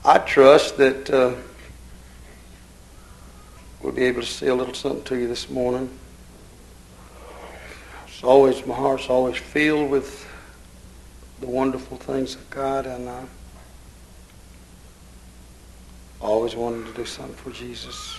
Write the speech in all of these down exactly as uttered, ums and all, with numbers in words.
I trust that uh, we'll be able to say a little something to you this morning. It's always, my heart's always filled with the wonderful things of God, and I always wanted to do something for Jesus.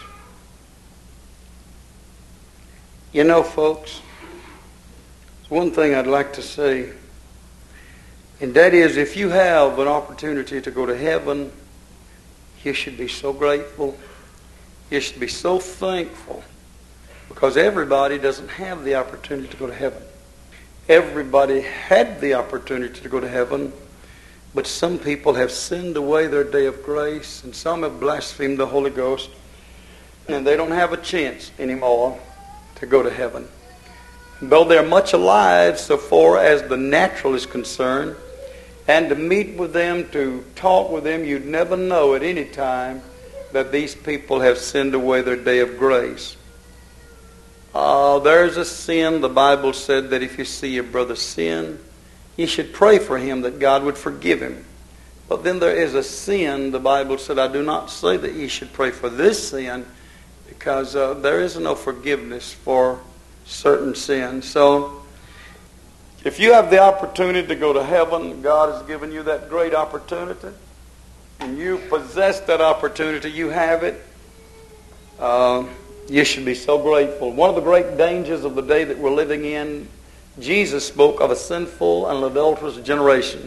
You know, folks, there's one thing I'd like to say, and that is, if you have an opportunity to go to heaven, you should be so grateful. You should be so thankful, because everybody doesn't have the opportunity to go to heaven. Everybody had the opportunity to go to heaven, but some people have sinned away their day of grace, and some have blasphemed the Holy Ghost, and they don't have a chance anymore to go to heaven. Though they're much alive so far as the natural is concerned, and to meet with them, to talk with them, you'd never know at any time that these people have sinned away their day of grace. Uh, there's a sin. The Bible said that if you see your brother sin, you should pray for him that God would forgive him. But then there is a sin. The Bible said, I do not say that you should pray for this sin, because uh, there is no forgiveness for certain sins. So if you have the opportunity to go to heaven, God has given you that great opportunity, and you possess that opportunity, you have it, uh, you should be so grateful. One of the great dangers of the day that we're living in, Jesus spoke of a sinful and adulterous generation.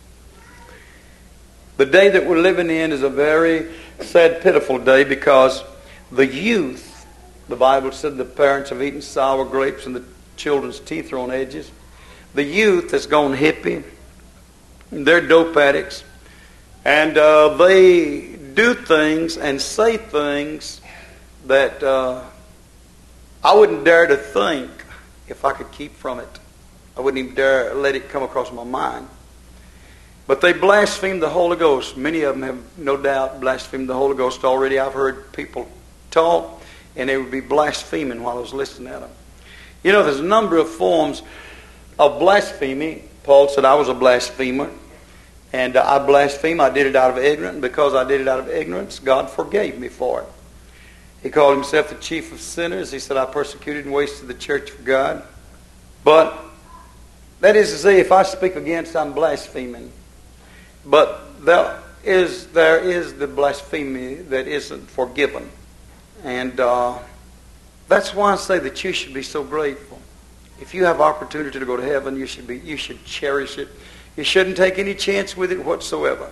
The day that we're living in is a very sad, pitiful day, because the youth, the Bible said the parents have eaten sour grapes and the children's teeth are on edges. The youth has gone hippie. They're dope addicts. And uh, they do things and say things that uh, I wouldn't dare to think if I could keep from it. I wouldn't even dare let it come across my mind. But they blaspheme the Holy Ghost. Many of them have no doubt blasphemed the Holy Ghost already. I've heard people talk, and they would be blaspheming while I was listening at them. You know, there's a number of forms of blasphemy. Paul said, I was a blasphemer, and I blaspheme. I did it out of ignorance. And because I did it out of ignorance, God forgave me for it. He called himself the chief of sinners. He said, I persecuted and wasted the church of God. But that is to say, if I speak against, I'm blaspheming. But there is, there is the blasphemy that isn't forgiven. And uh, that's why I say that you should be so grateful. If you have opportunity to go to heaven, you should be, you should cherish it. You shouldn't take any chance with it whatsoever.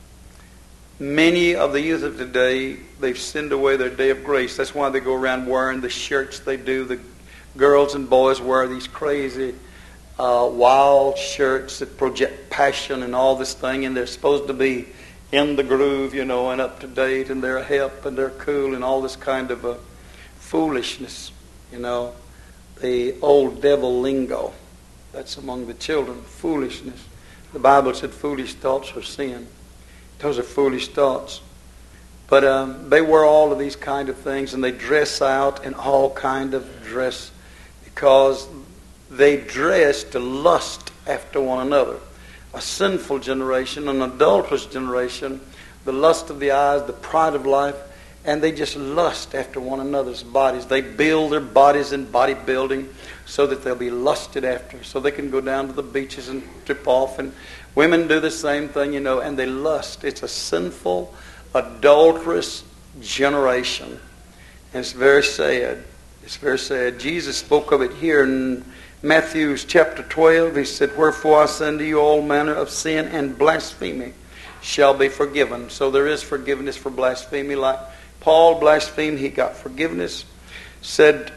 Many of the youth of today, they've sinned away their day of grace. That's why they go around wearing the shirts they do. The girls and boys wear these crazy, uh, wild shirts that project passion and all this thing, and they're supposed to be in the groove, you know, and up to date, and they're hip and they're cool and all this kind of uh, foolishness, you know. The old devil lingo that's among the children, foolishness. The Bible said foolish thoughts are sin. Those are foolish thoughts. But um, they wear all of these kind of things, and they dress out in all kind of dress, because they dress to lust after one another. A sinful generation, an adulterous generation, the lust of the eyes, the pride of life, and they just lust after one another's bodies. They build their bodies in bodybuilding so that they'll be lusted after, so they can go down to the beaches and trip off. And women do the same thing, you know, and they lust. It's a sinful, adulterous generation. And it's very sad. It's very sad. Jesus spoke of it here in Matthew chapter twelve. He said, wherefore I say unto you, all manner of sin and blasphemy shall be forgiven. So there is forgiveness for blasphemy. Like Paul blasphemed, he got forgiveness. Said,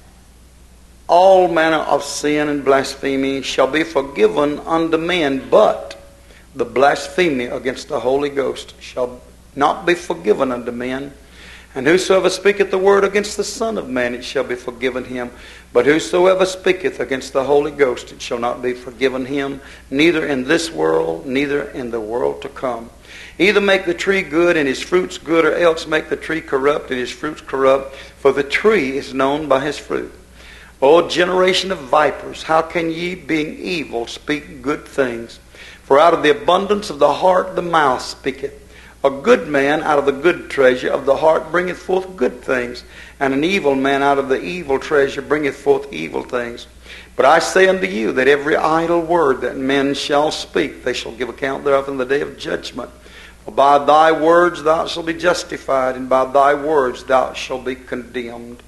all manner of sin and blasphemy shall be forgiven unto men, but the blasphemy against the Holy Ghost shall not be forgiven unto men. And whosoever speaketh the word against the Son of Man, it shall be forgiven him. But whosoever speaketh against the Holy Ghost, it shall not be forgiven him, neither in this world, neither in the world to come. Either make the tree good and his fruits good, or else make the tree corrupt and his fruits corrupt. For the tree is known by his fruit. O generation of vipers, how can ye, being evil, speak good things? For out of the abundance of the heart the mouth speaketh. A good man out of the good treasure of the heart bringeth forth good things, and an evil man out of the evil treasure bringeth forth evil things. But I say unto you that every idle word that men shall speak, they shall give account thereof in the day of judgment. For by thy words thou shalt be justified, and by thy words thou shalt be condemned.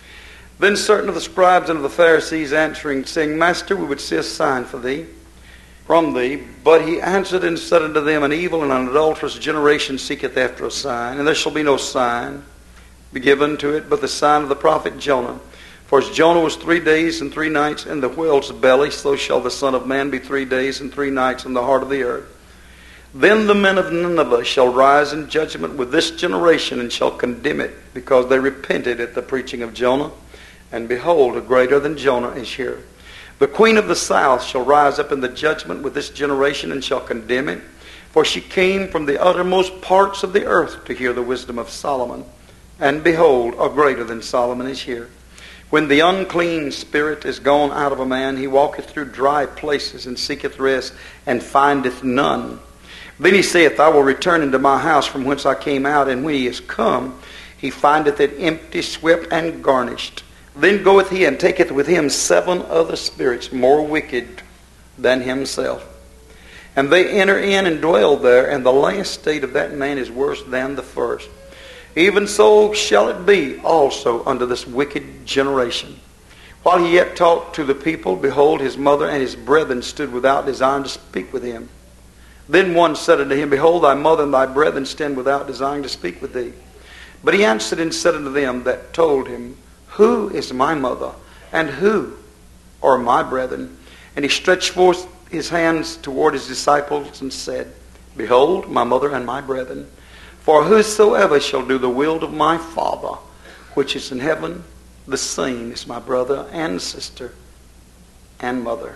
Then certain of the scribes and of the Pharisees answering, saying, Master, we would see a sign for thee, from thee. But he answered and said unto them, An evil and an adulterous generation seeketh after a sign, and there shall be no sign be given to it but the sign of the prophet Jonah. For as Jonah was three days and three nights in the whale's belly, so shall the Son of Man be three days and three nights in the heart of the earth. Then the men of Nineveh shall rise in judgment with this generation, and shall condemn it, because they repented at the preaching of Jonah. And behold, a greater than Jonah is here. The queen of the south shall rise up in the judgment with this generation, and shall condemn it. For she came from the uttermost parts of the earth to hear the wisdom of Solomon. And behold, a greater than Solomon is here. When the unclean spirit is gone out of a man, he walketh through dry places, and seeketh rest, and findeth none. Then he saith, I will return into my house from whence I came out. And when he is come, he findeth it empty, swept, and garnished. Then goeth he and taketh with him seven other spirits more wicked than himself. And they enter in and dwell there, and the last state of that man is worse than the first. Even so shall it be also unto this wicked generation. While he yet talked to the people, behold, his mother and his brethren stood without, desiring to speak with him. Then one said unto him, Behold, thy mother and thy brethren stand without, desiring to speak with thee. But he answered and said unto them that told him, Who is my mother, and who are my brethren? And he stretched forth his hands toward his disciples, and said, Behold, my mother and my brethren. For whosoever shall do the will of my Father, which is in heaven, the same is my brother and sister and mother.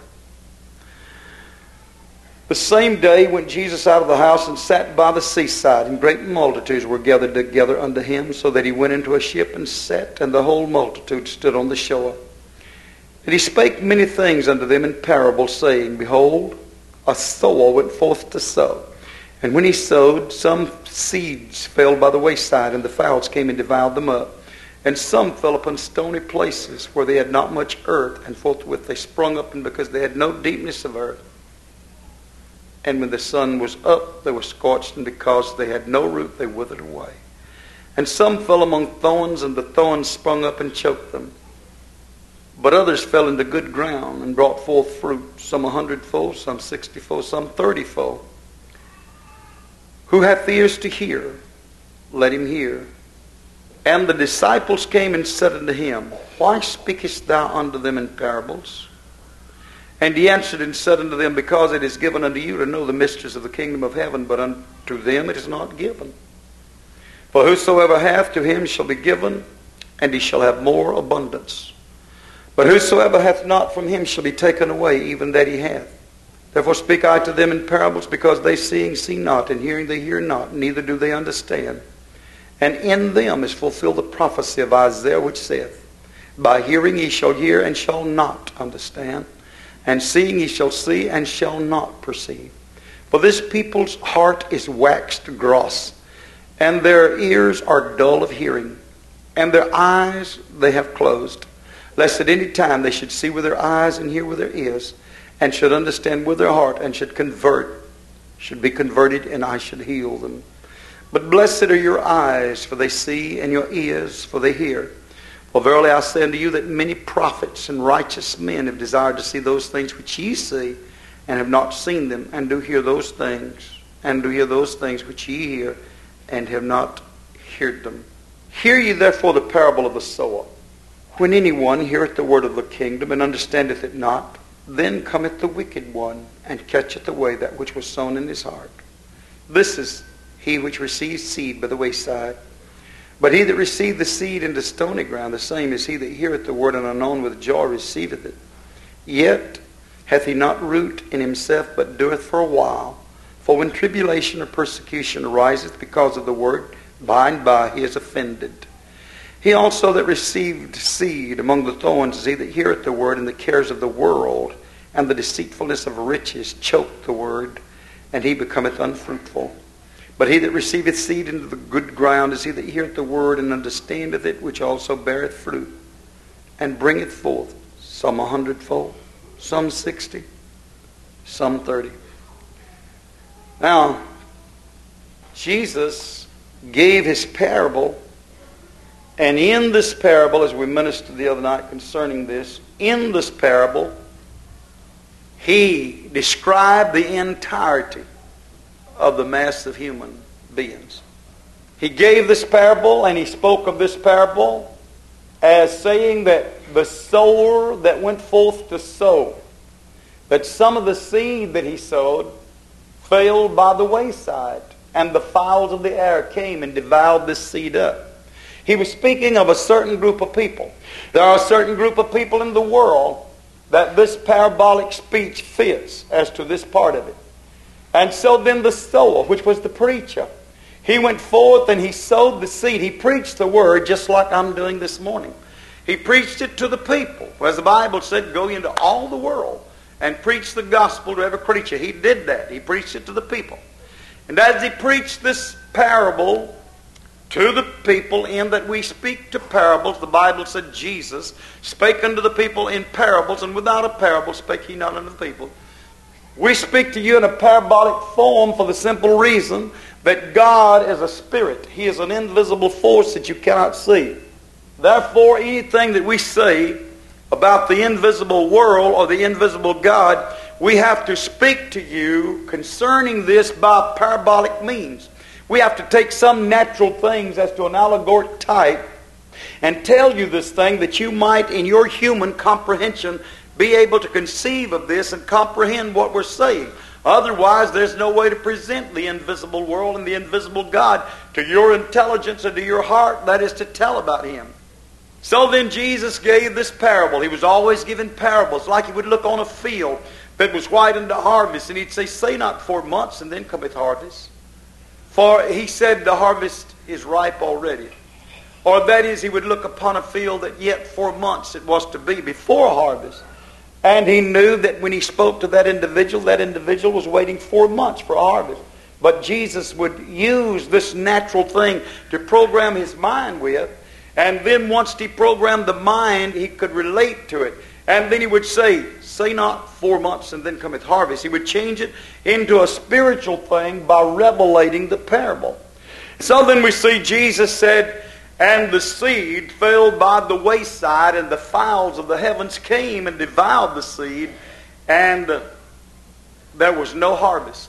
The same day went Jesus out of the house and sat by the seaside, and great multitudes were gathered together unto him, so that he went into a ship and sat, and the whole multitude stood on the shore. And he spake many things unto them in parables, saying, Behold, a sower went forth to sow. And when he sowed, some seeds fell by the wayside, and the fowls came and devoured them up. And some fell upon stony places, where they had not much earth, and forthwith they sprung up, and because they had no deepness of earth. And when the sun was up, they were scorched, and because they had no root, they withered away. And some fell among thorns, and the thorns sprung up and choked them. But others fell into good ground, and brought forth fruit, some a hundredfold, some sixtyfold, some thirtyfold. Who hath ears to hear, let him hear. And the disciples came and said unto him, Why speakest thou unto them in parables? And he answered and said unto them, Because it is given unto you to know the mysteries of the kingdom of heaven, but unto them it is not given. For whosoever hath, to him shall be given, and he shall have more abundance. But whosoever hath not, from him shall be taken away, even that he hath. Therefore speak I to them in parables, because they seeing see not, and hearing they hear not, neither do they understand. And in them is fulfilled the prophecy of Isaiah, which saith, By hearing ye shall hear, and shall not understand. And seeing ye shall see, and shall not perceive. For this people's heart is waxed gross, and their ears are dull of hearing, and their eyes they have closed, lest at any time they should see with their eyes, and hear with their ears, and should understand with their heart, and should convert, should be converted, and I should heal them. But blessed are your eyes, for they see, and your ears, for they hear. For verily I say unto you that many prophets and righteous men have desired to see those things which ye see, and have not seen them, and do hear those things, and do hear those things which ye hear, and have not heard them. Hear ye therefore the parable of the sower. When any one heareth the word of the kingdom, and understandeth it not, then cometh the wicked one, and catcheth away that which was sown in his heart. This is he which receives seed by the wayside. But he that received the seed into stony ground, the same is he that heareth the word, and anon with joy receiveth it. Yet hath he not root in himself, but doeth for a while. For when tribulation or persecution ariseth because of the word, by and by he is offended. He also that received seed among the thorns is he that heareth the word, and the cares of the world and the deceitfulness of riches choke the word, and he becometh unfruitful. But he that receiveth seed into the good ground is he that heareth the word and understandeth it, which also beareth fruit, and bringeth forth some a hundredfold, some sixty, some thirty. Now, Jesus gave his parable, and in this parable, as we ministered the other night concerning this, in this parable, he described the entirety of the mass of human beings. He gave this parable, and he spoke of this parable as saying that the sower that went forth to sow, that some of the seed that he sowed fell by the wayside, and the fowls of the air came and devoured this seed up. He was speaking of a certain group of people. There are a certain group of people in the world that this parabolic speech fits as to this part of it. And so then the sower, which was the preacher, he went forth and he sowed the seed. He preached the word just like I'm doing this morning. He preached it to the people. As the Bible said, go into all the world and preach the gospel to every creature. He did that. He preached it to the people. And as he preached this parable to the people, in that we speak to parables, the Bible said Jesus spake unto the people in parables, and without a parable spake he not unto the people. We speak to you in a parabolic form for the simple reason that God is a spirit. He is an invisible force that you cannot see. Therefore, anything that we say about the invisible world or the invisible God, we have to speak to you concerning this by parabolic means. We have to take some natural things as to an allegoric type and tell you this thing that you might, in your human comprehension, be able to conceive of this and comprehend what we're saying. Otherwise, there's no way to present the invisible world and the invisible God to your intelligence and to your heart, that is to tell about Him. So then Jesus gave this parable. He was always giving parables, like He would look on a field that was white unto harvest, and He'd say, say not four months, and then cometh harvest. For He said the harvest is ripe already. Or that is, He would look upon a field that yet four months it was to be before harvest. And He knew that when He spoke to that individual, that individual was waiting four months for harvest. But Jesus would use this natural thing to program His mind with. And then once He programmed the mind, He could relate to it. And then He would say, say not four months and then cometh harvest. He would change it into a spiritual thing by revelating the parable. So then we see Jesus said, and the seed fell by the wayside, and the fowls of the heavens came and devoured the seed, and there was no harvest.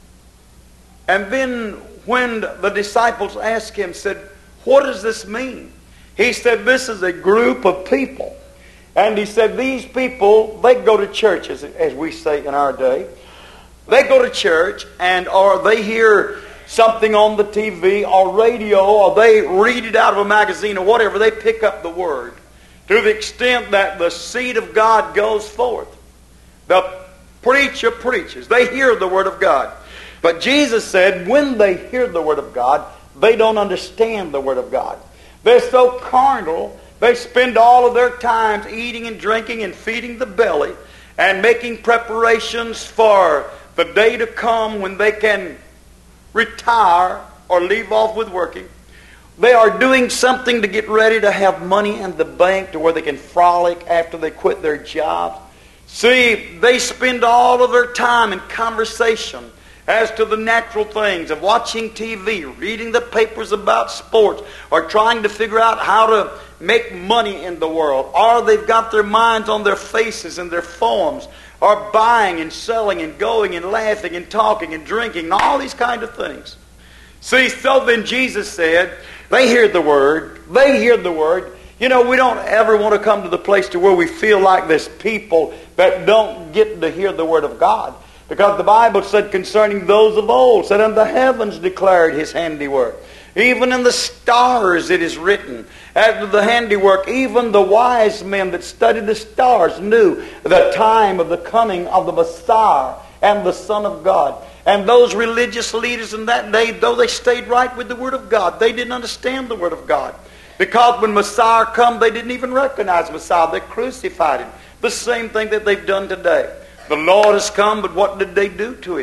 And then when the disciples asked Him, said, what does this mean? He said, this is a group of people. And He said, these people, they go to church, as, as we say in our day. They go to church, and or they hear something on the T V or radio, or they read it out of a magazine or whatever. They pick up the Word to the extent that the seed of God goes forth. The preacher preaches. They hear the Word of God. But Jesus said, when they hear the Word of God, they don't understand the Word of God. They're so carnal, they spend all of their time eating and drinking and feeding the belly and making preparations for the day to come when they can retire or leave off with working. They are doing something to get ready to have money in the bank to where they can frolic after they quit their jobs. See, they spend all of their time in conversation as to the natural things of watching T V, reading the papers about sports, or trying to figure out how to make money in the world. Or they've got their minds on their faces and their forms, or buying and selling and going and laughing and talking and drinking and all these kind of things. See, so then Jesus said, they hear the Word, they hear the Word. You know, we don't ever want to come to the place to where we feel like there's people that don't get to hear the Word of God. Because the Bible said concerning those of old, said, and the heavens declared His handiwork. Even in the stars it is written, as to the handiwork, even the wise men that studied the stars knew the time of the coming of the Messiah and the Son of God. And those religious leaders in that day, though they stayed right with the Word of God, they didn't understand the Word of God. Because when Messiah come, they didn't even recognize Messiah. They crucified Him. The same thing that they've done today. The Lord has come, but what did they do to Him?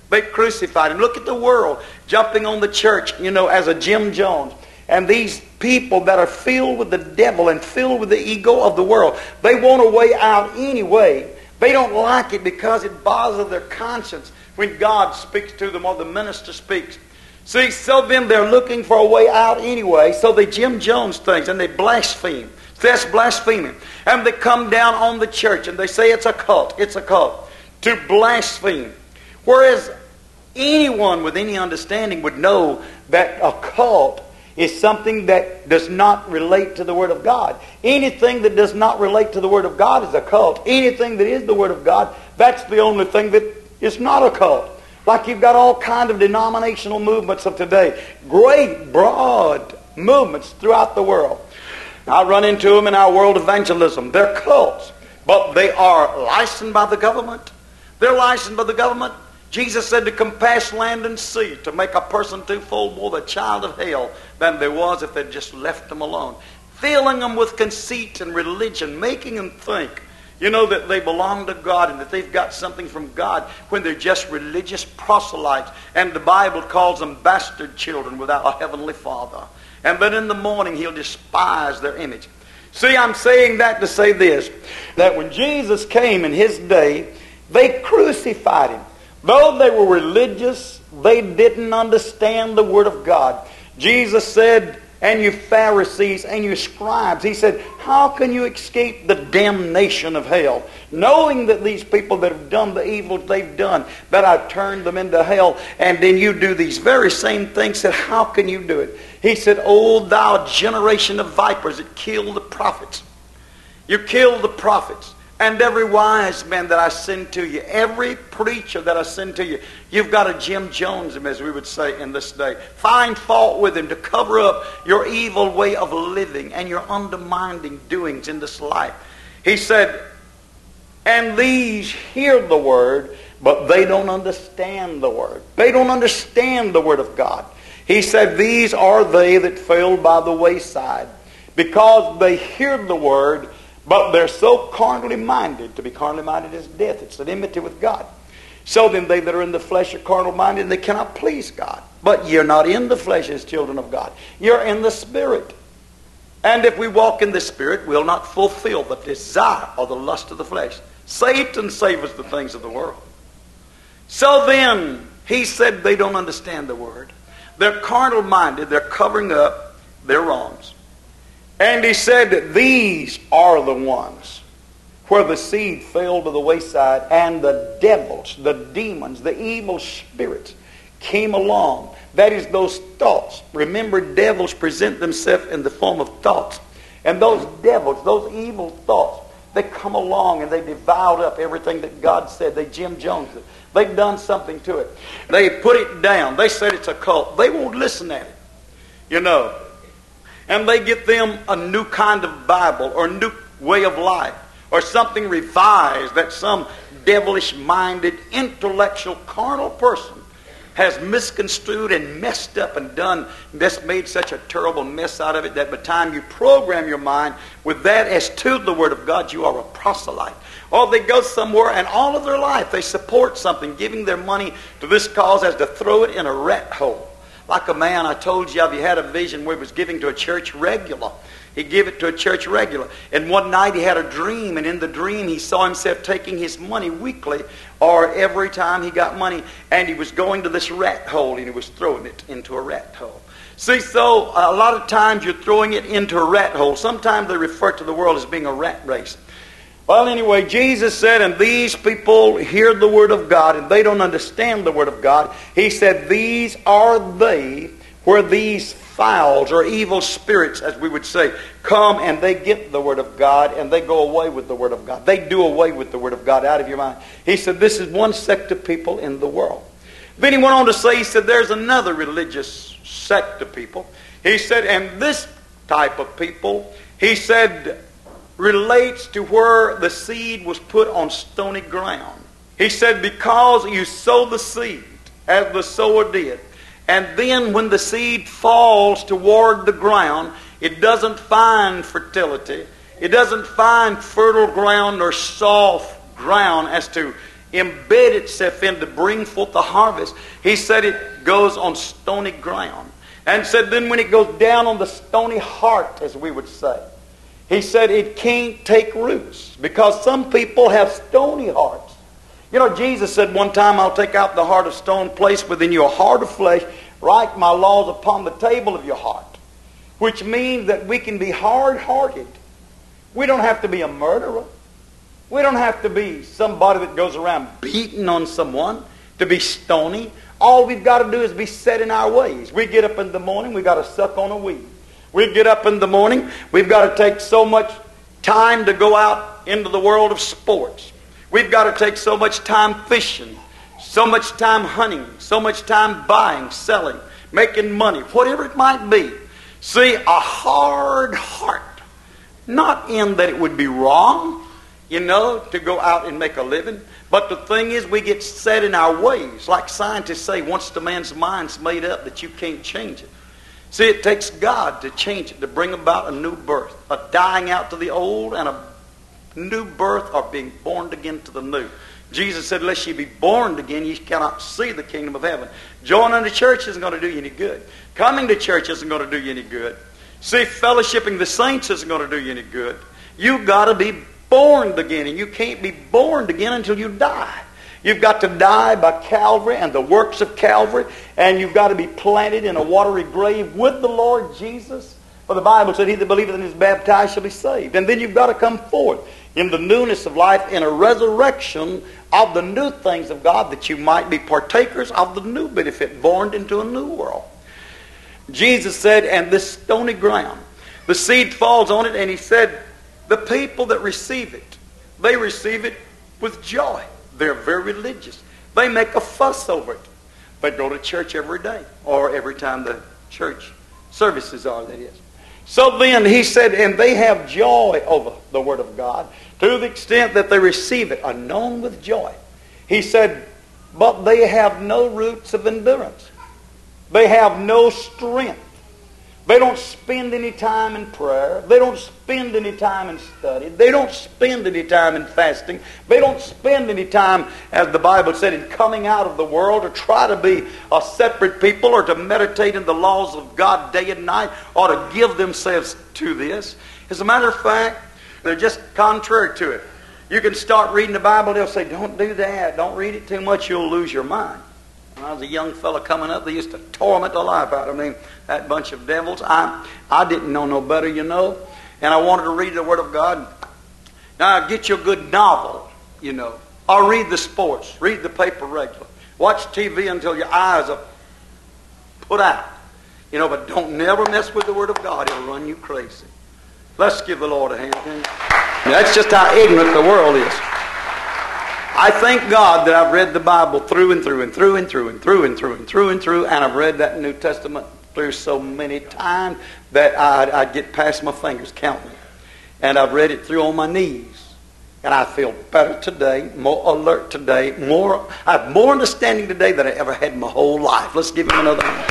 They crucified him. Look at the world jumping on the church, you know, as a Jim Jones. And these people that are filled with the devil and filled with the ego of the world, they want a way out anyway. They don't like it because it bothers their conscience when God speaks to them or the minister speaks. See, so then they're looking for a way out anyway, so they Jim Jones things and they blaspheme. That's blaspheming. And they come down on the church and they say it's a cult. It's a cult. To blaspheme. Whereas anyone with any understanding would know that a cult is something that does not relate to the Word of God. Anything that does not relate to the Word of God is a cult. Anything that is the Word of God, that's the only thing that is not a cult. Like you've got all kind of denominational movements of today. Great, broad movements throughout the world. I run into them in our world evangelism. They're cults, but they are licensed by the government. They're licensed by the government. Jesus said to compass land and sea, to make a person twofold more the child of hell than there was if they'd just left them alone. Filling them with conceit and religion, making them think, you know, that they belong to God and that they've got something from God when they're just religious proselytes. And the Bible calls them bastard children without a heavenly Father. And then in the morning He'll despise their image. See, I'm saying that to say this, that when Jesus came in His day, they crucified Him. Though they were religious, they didn't understand the Word of God. Jesus said, and you Pharisees and you scribes, He said, how can you escape the damnation of hell? Knowing that these people that have done the evil they've done, that I've turned them into hell, and then you do these very same things. Said, how can you do it? He said, O thou generation of vipers that kill the prophets. You kill the prophets. And every wise man that I send to you, every preacher that I send to you, you've got a Jim Jones him, as we would say in this day. Find fault with him to cover up your evil way of living and your undermining doings in this life. He said, and these hear the word, but they don't understand the word. They don't understand the word of God. He said, these are they that fell by the wayside, because they hear the word, but they're so carnally minded. To be carnally minded is death. It's an enmity with God. So then they that are in the flesh are carnal minded, and they cannot please God. But you're not in the flesh as children of God. You're in the Spirit. And if we walk in the Spirit, we'll not fulfill the desire or the lust of the flesh. Satan savors the things of the world. So then, he said they don't understand the word. They're carnal minded. They're covering up their wrongs. And he said that these are the ones where the seed fell to the wayside, and the devils, the demons, the evil spirits came along. That is, those thoughts. Remember, devils present themselves in the form of thoughts. And those devils, those evil thoughts, they come along and they devoured up everything that God said. They Jim Jones it. They've done something to it. They put it down. They said it's a cult. They won't listen at it. You know. And they get them a new kind of Bible or a new way of life or something revised that some devilish-minded, intellectual, carnal person has misconstrued and messed up and done, that's made such a terrible mess out of it that by the time you program your mind with that as to the Word of God, you are a proselyte. Or they go somewhere and all of their life they support something, giving their money to this cause as to throw it in a rat hole. Like a man I told you of, he had a vision where he was giving to a church regular. He gave it to a church regular. And one night he had a dream, and in the dream he saw himself taking his money weekly or every time he got money, and he was going to this rat hole and he was throwing it into a rat hole. See, so a lot of times you're throwing it into a rat hole. Sometimes they refer to the world as being a rat race. Well, anyway, Jesus said, and these people hear the Word of God, and they don't understand the Word of God. He said, these are they where these fowls or evil spirits, as we would say, come and they get the Word of God and they go away with the Word of God. They do away with the Word of God out of your mind. He said, this is one sect of people in the world. Then he went on to say, he said, there's another religious sect of people. He said, and this type of people, he said, relates to where the seed was put on stony ground. He said, because you sow the seed as the sower did, and then when the seed falls toward the ground, it doesn't find fertility. It doesn't find fertile ground or soft ground as to embed itself in to bring forth the harvest, he said it goes on stony ground. And said then when it goes down on the stony heart, as we would say, he said it can't take roots, because some people have stony hearts. You know, Jesus said one time, I'll take out the heart of stone, place within you a heart of flesh, write my laws upon the table of your heart. Which means that we can be hard-hearted. We don't have to be a murderer. We don't have to be somebody that goes around beating on someone to be stony. All we've got to do is be set in our ways. We get up in the morning, we've got to suck on a weed. We get up in the morning, we've got to take so much time to go out into the world of sports. We've got to take so much time fishing, so much time hunting, so much time buying, selling, making money, whatever it might be. See, a hard heart. Not in that it would be wrong, you know, to go out and make a living. But the thing is, we get set in our ways. Like scientists say, once the man's mind's made up, that you can't change it. See, it takes God to change it, to bring about a new birth. A dying out to the old and a new birth, or being born again to the new. Jesus said, unless you be born again, you cannot see the kingdom of heaven. Joining the church isn't going to do you any good. Coming to church isn't going to do you any good. See, fellowshipping the saints isn't going to do you any good. You've got to be born again, and you can't be born again until you die. You've got to die by Calvary and the works of Calvary, and you've got to be planted in a watery grave with the Lord Jesus. For the Bible said, he that believeth and is baptized shall be saved. And then you've got to come forth in the newness of life, in a resurrection of the new things of God, that you might be partakers of the new benefit, born into a new world. Jesus said, and this stony ground, the seed falls on it, and he said, the people that receive it, they receive it with joy. They're very religious. They make a fuss over it. They go to church every day, or every time the church services are, that is. So then he said, and they have joy over the Word of God, to the extent that they receive it, are known with joy. He said, but they have no roots of endurance. They have no strength. They don't spend any time in prayer. They don't spend any time in study. They don't spend any time in fasting. They don't spend any time, as the Bible said, in coming out of the world, or try to be a separate people, or to meditate in the laws of God day and night, or to give themselves to this. As a matter of fact, they're just contrary to it. You can start reading the Bible, they'll say, don't do that. Don't read it too much, you'll lose your mind. When I was a young fella coming up, they used to torment the life out of me. That bunch of devils. I I didn't know no better, you know. And I wanted to read the Word of God. Now, get you a good novel, you know. Or read the sports. Read the paper regular. Watch T V until your eyes are put out. You know, but don't never mess with the Word of God. It'll run you crazy. Let's give the Lord a hand. That's just how ignorant the world is. I thank God that I've read the Bible through and through and through and through and through and through and through and through, and I've read that New Testament through so many times that I'd, I'd get past my fingers counting. And I've read it through on my knees. And I feel better today, more alert today, more I have more understanding today than I ever had in my whole life. Let's give him another hand.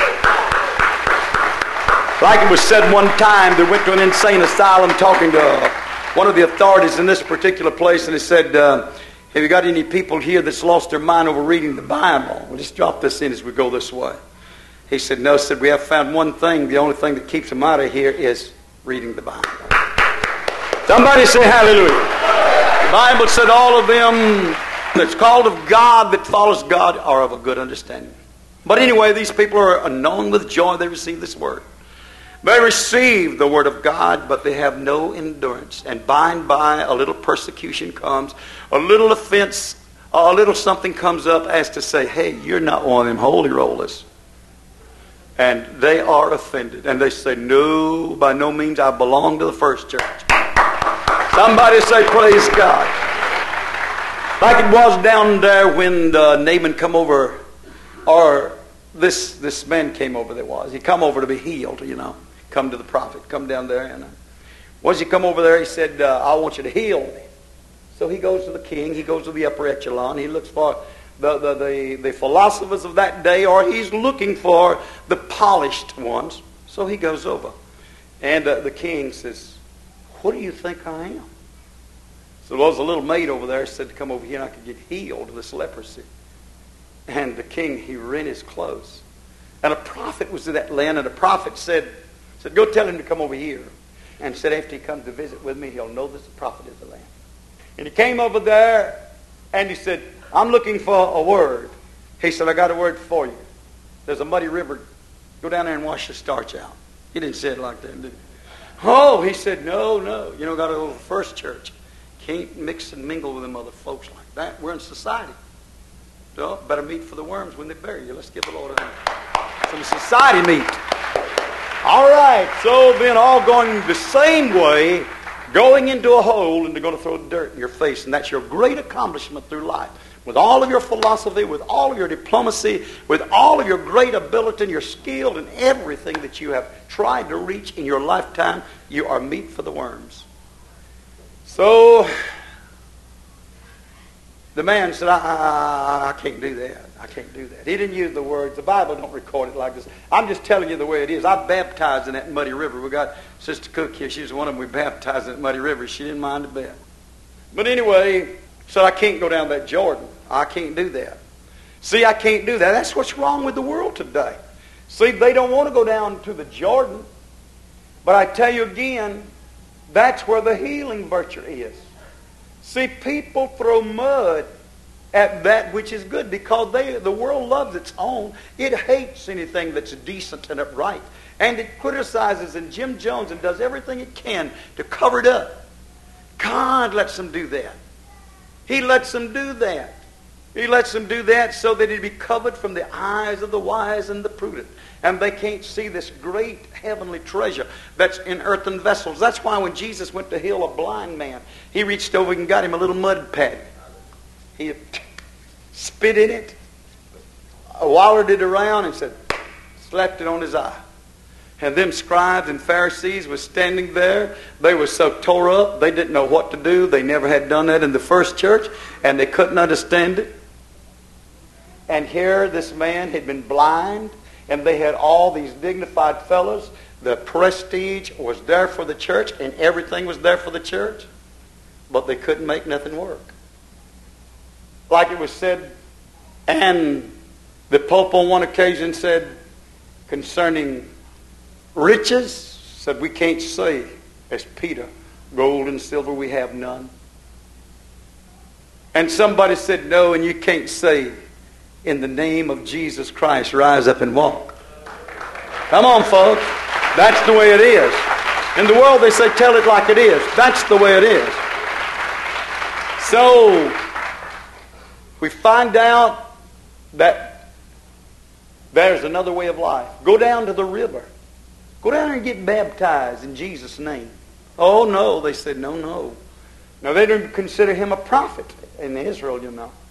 Like it was said one time, they went to an insane asylum talking to uh, one of the authorities in this particular place, and he said, uh, have you got any people here that's lost their mind over reading the Bible? We'll just drop this in as we go this way. He said, no, said, we have found one thing. The only thing that keeps them out of here is reading the Bible. Somebody say hallelujah. The Bible said all of them that's called of God, that follows God, are of a good understanding. But anyway, these people are known with joy. They receive this word. They receive the Word of God, but they have no endurance. And by and by, a little persecution comes, a little offense, a little something comes up as to say, hey, you're not one of them holy rollers. And they are offended. And they say, no, by no means, I belong to the first church. Somebody say, praise God. Like it was down there when uh, Naaman come over, or this, this man came over that was. He come over to be healed, you know. Come to the prophet, come down there. And uh, once he come over there, he said, uh, I want you to heal me. So he goes to the king, he goes to the upper echelon, he looks for the, the, the, the philosophers of that day, or he's looking for the polished ones. So he goes over. And uh, the king says, what do you think I am? So there was a little maid over there said to come over here and I could get healed of this leprosy. And the king, he rent his clothes. And a prophet was in that land, and the prophet said, said, go tell him to come over here. And said, after he comes to visit with me, he'll know that the prophet is the land. And he came over there, and he said, I'm looking for a word. He said, I got a word for you. There's a muddy river. Go down there and wash the starch out. He didn't say it like that, did he? Oh, he said, no, no. You don't got to go to the First Church. Can't mix and mingle with them other folks like that. We're in society. So better meat for the worms when they bury you. Let's give the Lord a some society meat. All right. So then all going the same way, going into a hole and they're going to throw dirt in your face. And that's your great accomplishment through life. With all of your philosophy, with all of your diplomacy, with all of your great ability and your skill and everything that you have tried to reach in your lifetime, you are meat for the worms. So the man said, I, I, I can't do that. I can't do that. He didn't use the words. The Bible don't record it like this. I'm just telling you the way it is. I baptized in that muddy river. We got Sister Cook here. She's one of them we baptized in that muddy river. She didn't mind a bit. But anyway, said, I can't go down that Jordan. I can't do that. See, I can't do that. That's what's wrong with the world today. See, they don't want to go down to the Jordan. But I tell you again, that's where the healing virtue is. See, people throw mud at that which is good because they, the world loves its own. It hates anything that's decent and upright. And it criticizes and Jim Jones and does everything it can to cover it up. God lets them do that. He lets them do that. He lets them do that so that it be covered from the eyes of the wise and the prudent. And they can't see this great heavenly treasure that's in earthen vessels. That's why when Jesus went to heal a blind man, he reached over and got him a little mud patty. He spit in it, wallered it around, and said, slapped it on his eye. And them scribes and Pharisees were standing there. They were so tore up, they didn't know what to do. They never had done that in the first church, and they couldn't understand it. And here this man had been blind, and they had all these dignified fellows. The prestige was there for the church, and everything was there for the church. But they couldn't make nothing work. Like it was said, and the Pope on one occasion said concerning riches, said we can't say, as Peter, gold and silver we have none. And somebody said, no, and you can't say, in the name of Jesus Christ, rise up and walk. Come on, folks. That's the way it is. In the world, they say, tell it like it is. That's the way it is. So, we find out that there's another way of life. Go down to the river. Go down there and get baptized in Jesus' name. Oh, no. They said, no, no. Now, they didn't consider him a prophet in Israel, you know.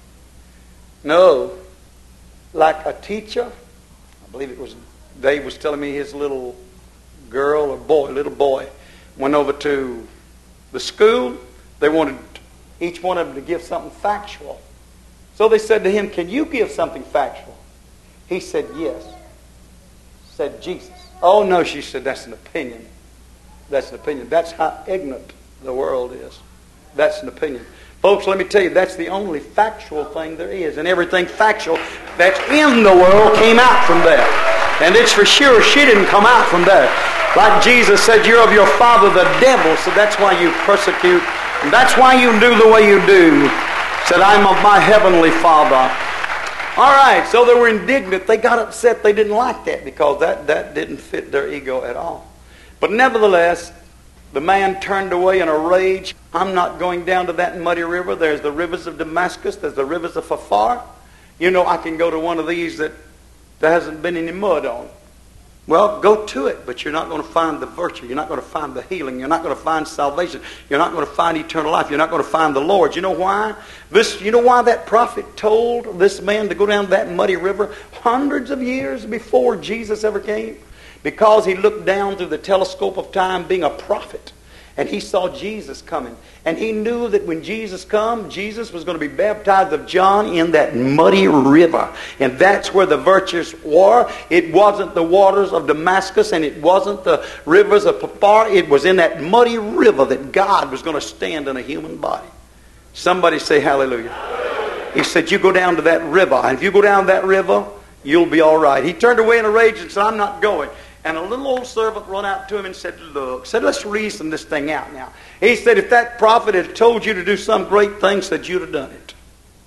No. Like a teacher, I believe it was, Dave was telling me his little girl or boy, little boy, went over to the school. They wanted each one of them to give something factual. So they said to him, can you give something factual? He said, yes. Said Jesus. Oh, no, she said, that's an opinion. That's an opinion. That's how ignorant the world is. That's an opinion. Folks, let me tell you, that's the only factual thing there is. And everything factual that's in the world came out from there. And it's for sure she didn't come out from there. Like Jesus said, you're of your father the devil, so that's why you persecute. And that's why you do the way you do. Said, I'm of my heavenly Father. All right, so they were indignant. They got upset. They didn't like that because that, that didn't fit their ego at all. But nevertheless, the man turned away in a rage. I'm not going down to that muddy river. There's the rivers of Damascus. There's the rivers of Pharpar. You know, I can go to one of these that there hasn't been any mud on. Well, go to it, but you're not going to find the virtue. You're not going to find the healing. You're not going to find salvation. You're not going to find eternal life. You're not going to find the Lord. You know why? This, you know why that prophet told this man to go down that muddy river hundreds of years before Jesus ever came? Because he looked down through the telescope of time being a prophet. And he saw Jesus coming. And he knew that when Jesus come, Jesus was going to be baptized of John in that muddy river. And that's where the virtues were. It wasn't the waters of Damascus and it wasn't the rivers of Pharpar. It was in that muddy river that God was going to stand in a human body. Somebody say hallelujah. He said, you go down to that river. And if you go down that river, you'll be all right. He turned away in a rage and said, I'm not going. And a little old servant run out to him and said, look, said, let's reason this thing out now. He said, if that prophet had told you to do some great thing, said you'd have done it.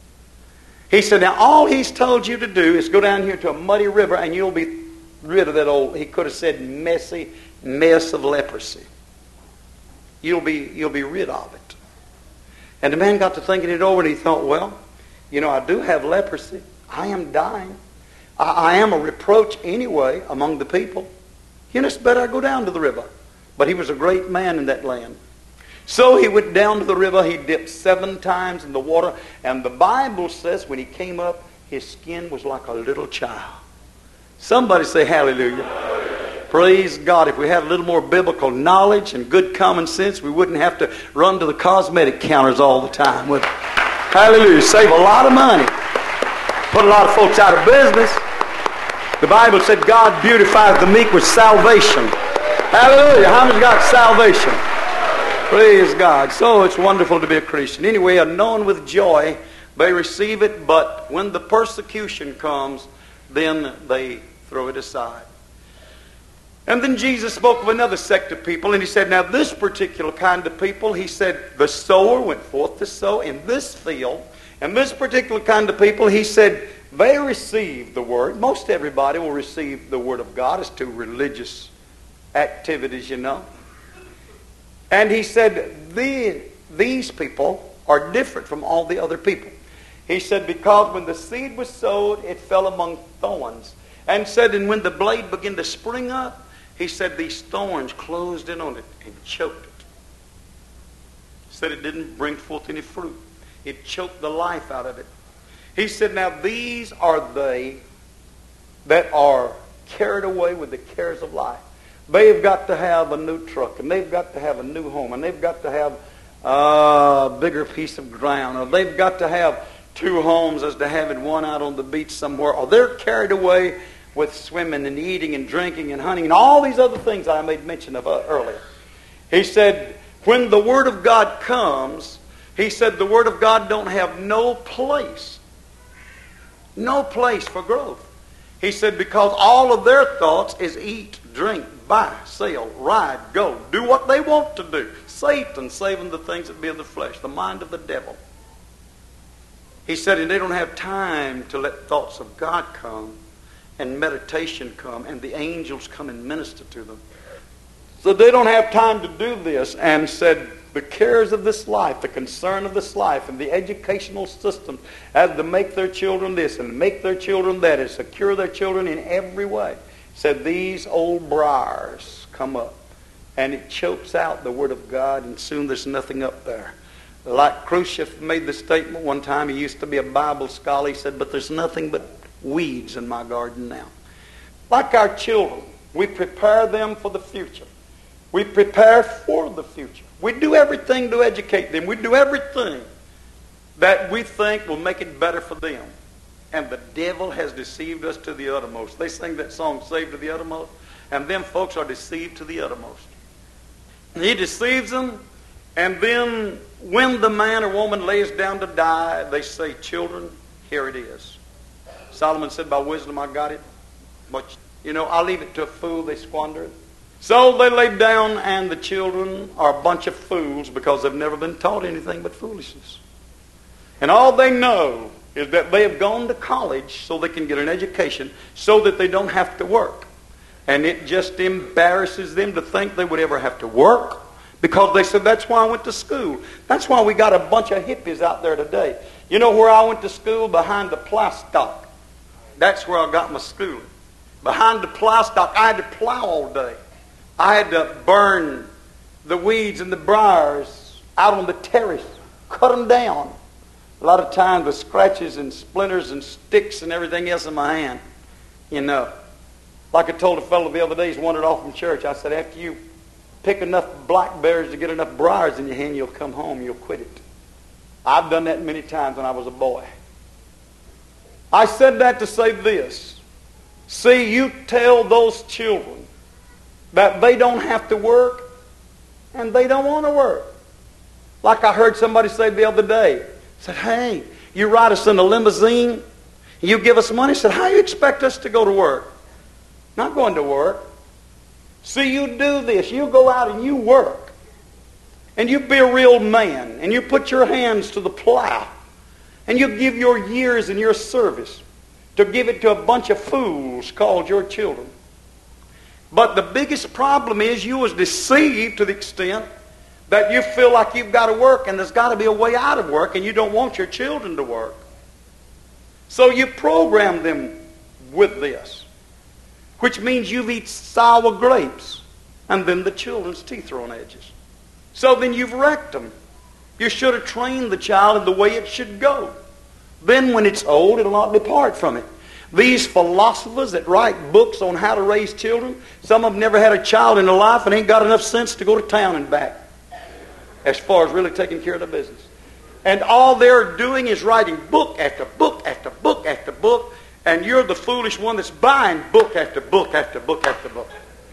He said, now all he's told you to do is go down here to a muddy river and you'll be rid of that old, he could have said, messy mess of leprosy. You'll be, you'll be rid of it. And the man got to thinking it over and he thought, well, you know, I do have leprosy. I am dying. I, I am a reproach anyway among the people. You know, it's better I go down to the river. But he was a great man in that land. So he went down to the river. He dipped seven times in the water. And the Bible says when he came up, his skin was like a little child. Somebody say hallelujah. Hallelujah. Praise God. If we had a little more biblical knowledge and good common sense, we wouldn't have to run to the cosmetic counters all the time. Would we? Hallelujah. Save a lot of money. Put a lot of folks out of business. The Bible said God beautifies the meek with salvation. Hallelujah. How many's got salvation? Praise God. So it's wonderful to be a Christian. Anyway, unknown with joy, they receive it, but when the persecution comes, then they throw it aside. And then Jesus spoke of another sect of people, and he said, now this particular kind of people, he said, the sower went forth to sow in this field, and this particular kind of people, he said, they received the word. Most everybody will receive the word of God as to religious activities, you know. And he said, the, these people are different from all the other people. He said, because when the seed was sowed, it fell among thorns. And said, and when the blade began to spring up, he said, these thorns closed in on it and choked it. He said it didn't bring forth any fruit. It choked the life out of it. He said, now these are they that are carried away with the cares of life. They've got to have a new truck, and they've got to have a new home, and they've got to have a bigger piece of ground, or they've got to have two homes as to having one out on the beach somewhere, or they're carried away with swimming and eating and drinking and hunting and all these other things I made mention of earlier. He said, when the Word of God comes, he said the Word of God don't have no place, no place for growth. He said because all of their thoughts is eat, drink, buy, sell, ride, go, do what they want to do. Satan saving the things that be of the flesh, the mind of the devil. He said, and they don't have time to let thoughts of God come and meditation come and the angels come and minister to them. So they don't have time to do this. And said, the cares of this life, the concern of this life, and the educational system as to make their children this and make their children that and secure their children in every way. Said these old briars come up and it chokes out the Word of God, and soon there's nothing up there. Like Khrushchev made the statement one time, he used to be a Bible scholar, he said, but there's nothing but weeds in my garden now. Like our children, we prepare them for the future. We prepare for the future. We do everything to educate them. We do everything that we think will make it better for them. And the devil has deceived us to the uttermost. They sing that song, Saved to the Uttermost, and them folks are deceived to the uttermost. He deceives them, and then when the man or woman lays down to die, they say, children, here it is. Solomon said, by wisdom I got it. But, you know, I'll leave it to a fool, they squander it. So they lay down, and the children are a bunch of fools because they've never been taught anything but foolishness. And all they know is that they have gone to college so they can get an education so that they don't have to work. And it just embarrasses them to think they would ever have to work because they said, that's why I went to school. That's why we got a bunch of hippies out there today. You know where I went to school? Behind the plow-stock. That's where I got my schooling. Behind the plow-stock. I had to plow all day. I had to burn the weeds and the briars out on the terrace, cut them down. A lot of times with scratches and splinters and sticks and everything else in my hand, you know. Like I told a fellow the other day, he's wandered off from church. I said, after you pick enough blackberries to get enough briars in your hand, you'll come home, you'll quit it. I've done that many times when I was a boy. I said that to say this. See, you tell those children that they don't have to work, and they don't want to work. Like I heard somebody say the other day. Said, hey, you ride us in a limousine, you give us money. Said, how do you expect us to go to work? Not going to work. See, you do this. You go out and you work. And you be a real man. And you put your hands to the plow. And you give your years and your service to give it to a bunch of fools called your children. But the biggest problem is you was deceived to the extent that you feel like you've got to work and there's got to be a way out of work and you don't want your children to work. So you program them with this, which means you've eaten sour grapes and then the children's teeth are on edges. So then you've wrecked them. You should have trained the child in the way it should go. Then when it's old, it'll not depart from it. These philosophers that write books on how to raise children, some of them never had a child in their life and ain't got enough sense to go to town and back as far as really taking care of the business. And all they're doing is writing book after book after book after book, and you're the foolish one that's buying book after book after book after book.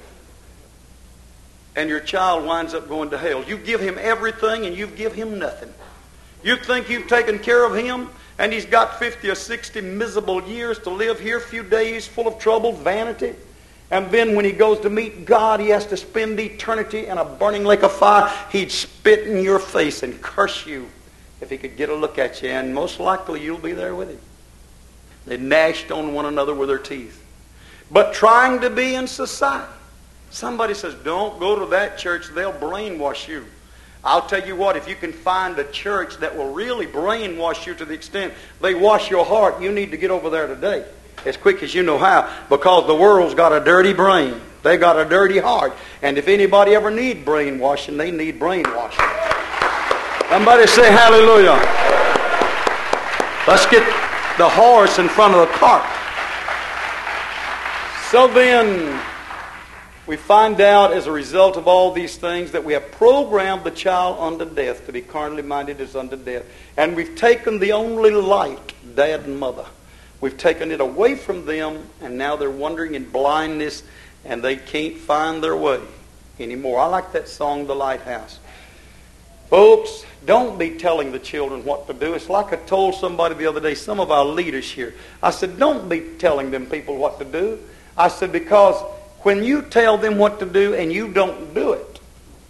And your child winds up going to hell. You give him everything and you give him nothing. You think you've taken care of him, and he's got fifty or sixty miserable years to live here, a few days full of trouble, vanity. And then when he goes to meet God, he has to spend eternity in a burning lake of fire. He'd spit in your face and curse you if he could get a look at you, and most likely you'll be there with him. They gnashed on one another with their teeth. But trying to be in society. Somebody says, don't go to that church, they'll brainwash you. I'll tell you what, if you can find a church that will really brainwash you to the extent they wash your heart, you need to get over there today as quick as you know how, because the world's got a dirty brain. They got a dirty heart. And if anybody ever need brainwashing, they need brainwashing. Somebody say hallelujah. Let's get the horse in front of the cart. So then, we find out as a result of all these things that we have programmed the child unto death. To be carnally minded is unto death. And we've taken the only light, dad and mother. We've taken it away from them, and now they're wandering in blindness, and they can't find their way anymore. I like that song, The Lighthouse. Folks, don't be telling the children what to do. It's like I told somebody the other day, some of our leaders here. I said, don't be telling them people what to do. I said, because when you tell them what to do and you don't do it,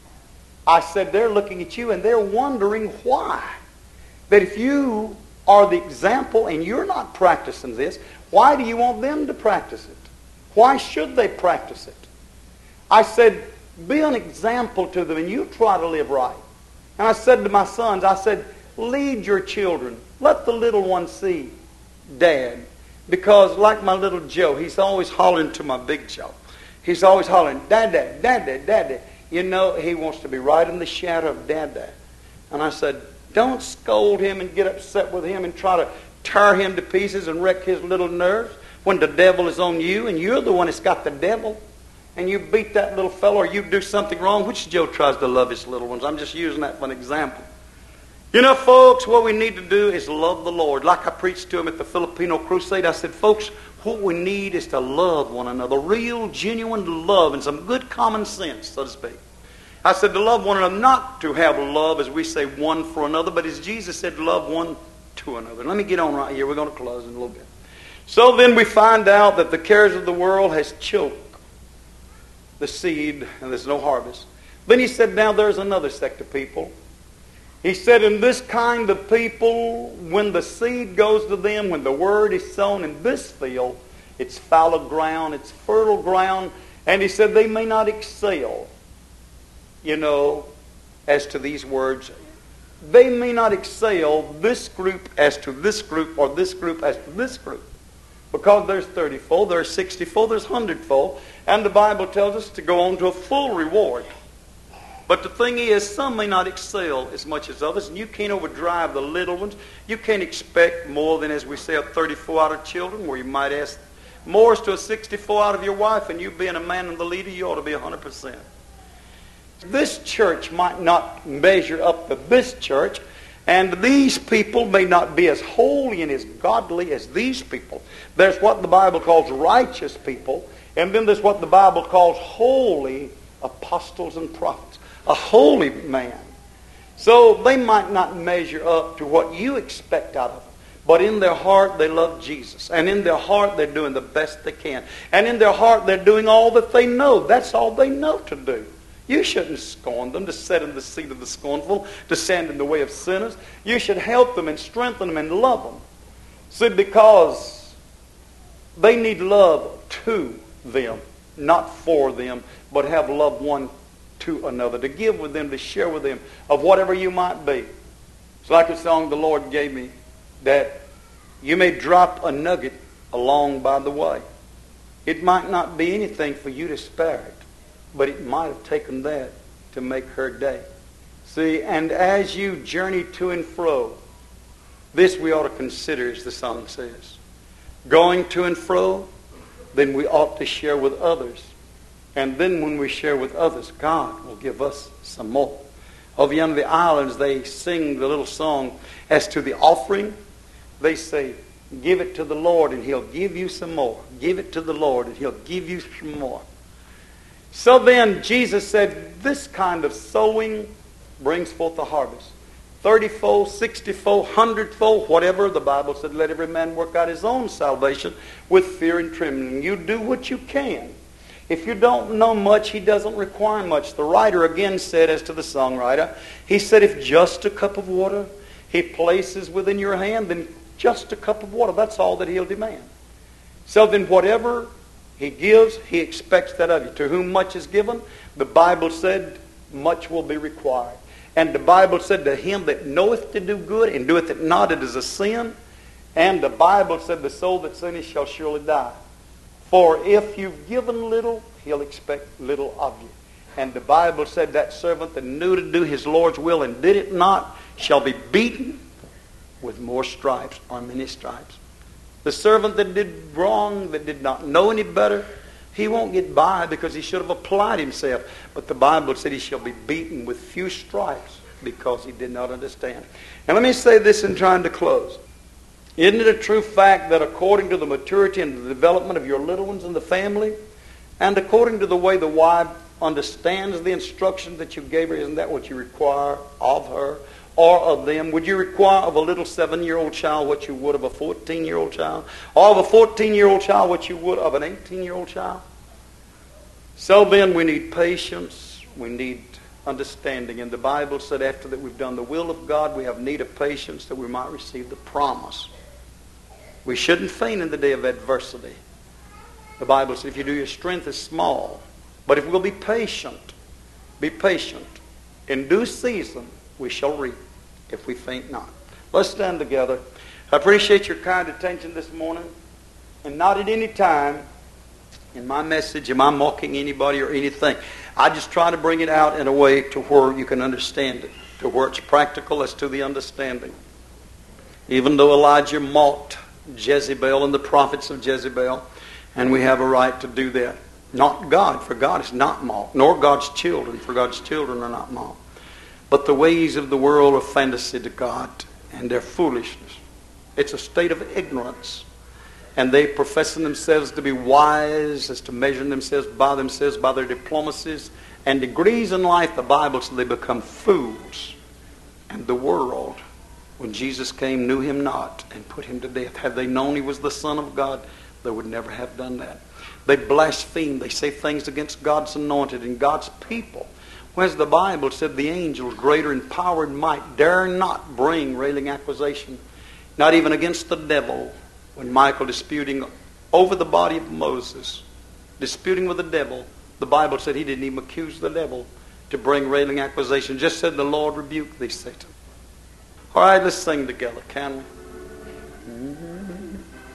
I said, they're looking at you and they're wondering why. That if you are the example and you're not practicing this, why do you want them to practice it? Why should they practice it? I said, be an example to them and you try to live right. And I said to my sons, I said, lead your children. Let the little one see Dad. Because like my little Joe, he's always hollering to my big Joe. He's always hollering, Dad, Dad, Dad, Dad, Dad. You know, he wants to be right in the shadow of Dad, Dad. And I said, don't scold him and get upset with him and try to tear him to pieces and wreck his little nerves when the devil is on you and you're the one that's got the devil. And you beat that little fellow or you do something wrong, which Joe tries to love his little ones. I'm just using that for an example. You know, folks, what we need to do is love the Lord. Like I preached to him at the Filipino crusade, I said, folks, what we need is to love one another. Real, genuine love and some good common sense, so to speak. I said to love one another, not to have love as we say one for another, but as Jesus said, love one to another. Let me get on right here. We're going to close in a little bit. So then we find out that the cares of the world has choked the seed and there's no harvest. Then he said, now there's another sect of people. He said, in this kind of people, when the seed goes to them, when the word is sown in this field, it's fallow ground, it's fertile ground, and he said they may not excel, you know, as to these words. They may not excel this group as to this group or this group as to this group. Because there's thirty-fold, there's sixty-fold, there's one hundred-fold, and the Bible tells us to go on to a full reward. But the thing is, some may not excel as much as others, and you can't overdrive the little ones. You can't expect more than, as we say, a thirty-four out of children, where you might ask more as to a sixty-four out of your wife, and you being a man and the leader, you ought to be one hundred percent. This church might not measure up to this church, and these people may not be as holy and as godly as these people. There's what the Bible calls righteous people, and then there's what the Bible calls holy apostles and prophets. A holy man So they might not measure up to what you expect out of them. But in their heart, they love Jesus. And in their heart, they're doing the best they can. And in their heart, they're doing all that they know. That's all they know to do. You shouldn't scorn them, to sit in the seat of the scornful, to stand in the way of sinners. You should help them and strengthen them and love them. See, because they need love to them, not for them, but have love one to another, to give with them, to share with them of whatever you might be. It's like a song the Lord gave me, that you may drop a nugget along by the way. It might not be anything for you to spare it, but it might have taken that to make her day. See, and as you journey to and fro, this we ought to consider, as the song says. Going to and fro, then we ought to share with others. And then when we share with others, God will give us some more. Over yonder the islands, they sing the little song, as to the offering, they say, give it to the Lord and He'll give you some more. Give it to the Lord and He'll give you some more. So then Jesus said, this kind of sowing brings forth a harvest. Thirty-fold, sixty-fold, hundredfold, whatever. The Bible said, let every man work out his own salvation with fear and trembling. You do what you can. If you don't know much, He doesn't require much. The writer again said, as to the songwriter, he said, if just a cup of water He places within your hand, then just a cup of water, that's all that He'll demand. So then whatever He gives, He expects that of you. To whom much is given, the Bible said, much will be required. And the Bible said, to him that knoweth to do good and doeth it not, it is a sin. And the Bible said, the soul that sinneth shall surely die. For if you've given little, He'll expect little of you. And the Bible said, that servant that knew to do his Lord's will and did it not shall be beaten with more stripes, or many stripes. The servant that did wrong, that did not know any better, he won't get by because he should have applied himself. But the Bible said he shall be beaten with few stripes because he did not understand. And let me say this in trying to close. Isn't it a true fact that according to the maturity and the development of your little ones in the family, and according to the way the wife understands the instruction that you gave her, isn't that what you require of her or of them? Would you require of a little seven-year-old child what you would of a fourteen-year-old child? Or of a fourteen-year-old child what you would of an eighteen-year-old child? So then we need patience. We need understanding. And the Bible said after that we've done the will of God, we have need of patience that we might receive the promise. We shouldn't faint in the day of adversity. The Bible says if you do, your strength is small. But if we'll be patient, be patient, in due season we shall reap if we faint not. Let's stand together. I appreciate your kind attention this morning. And not at any time in my message am I mocking anybody or anything. I just try to bring it out in a way to where you can understand it, to where it's practical as to the understanding. Even though Elijah mocked Jezebel and the prophets of Jezebel, and we have a right to do that. Not God, for God is not mocked, nor God's children, for God's children are not mocked. But the ways of the world are fantasy to God, and they're foolishness. It's a state of ignorance. And they professing themselves to be wise, as to measuring themselves by themselves, by their diplomacies and degrees in life, the Bible says they become fools. And the world, when Jesus came, knew Him not and put Him to death. Had they known He was the Son of God, they would never have done that. They blaspheme. They say things against God's anointed and God's people. Whereas the Bible said the angels, greater in power and might, dare not bring railing accusation, not even against the devil. When Michael disputing over the body of Moses, disputing with the devil, the Bible said he didn't even accuse the devil to bring railing accusation. Just said, the Lord rebuke thee, Satan. All right, let's sing together, can we? Mm-hmm.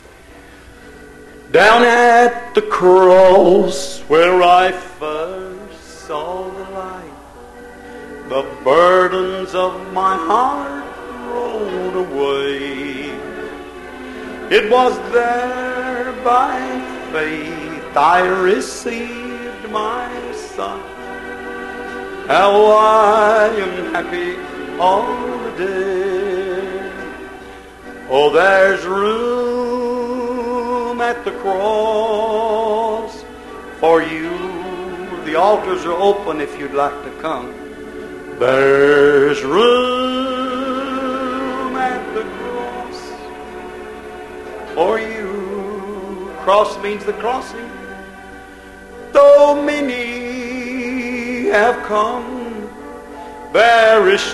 Down at the cross where I first saw the light, the burdens of my heart rolled away. It was there by faith I received my sight. How I am happy all the day. Oh, there's room at the cross for you. The altars are open if you'd like to come. There's room at the cross for you. Cross means the crossing. Though many have come, there is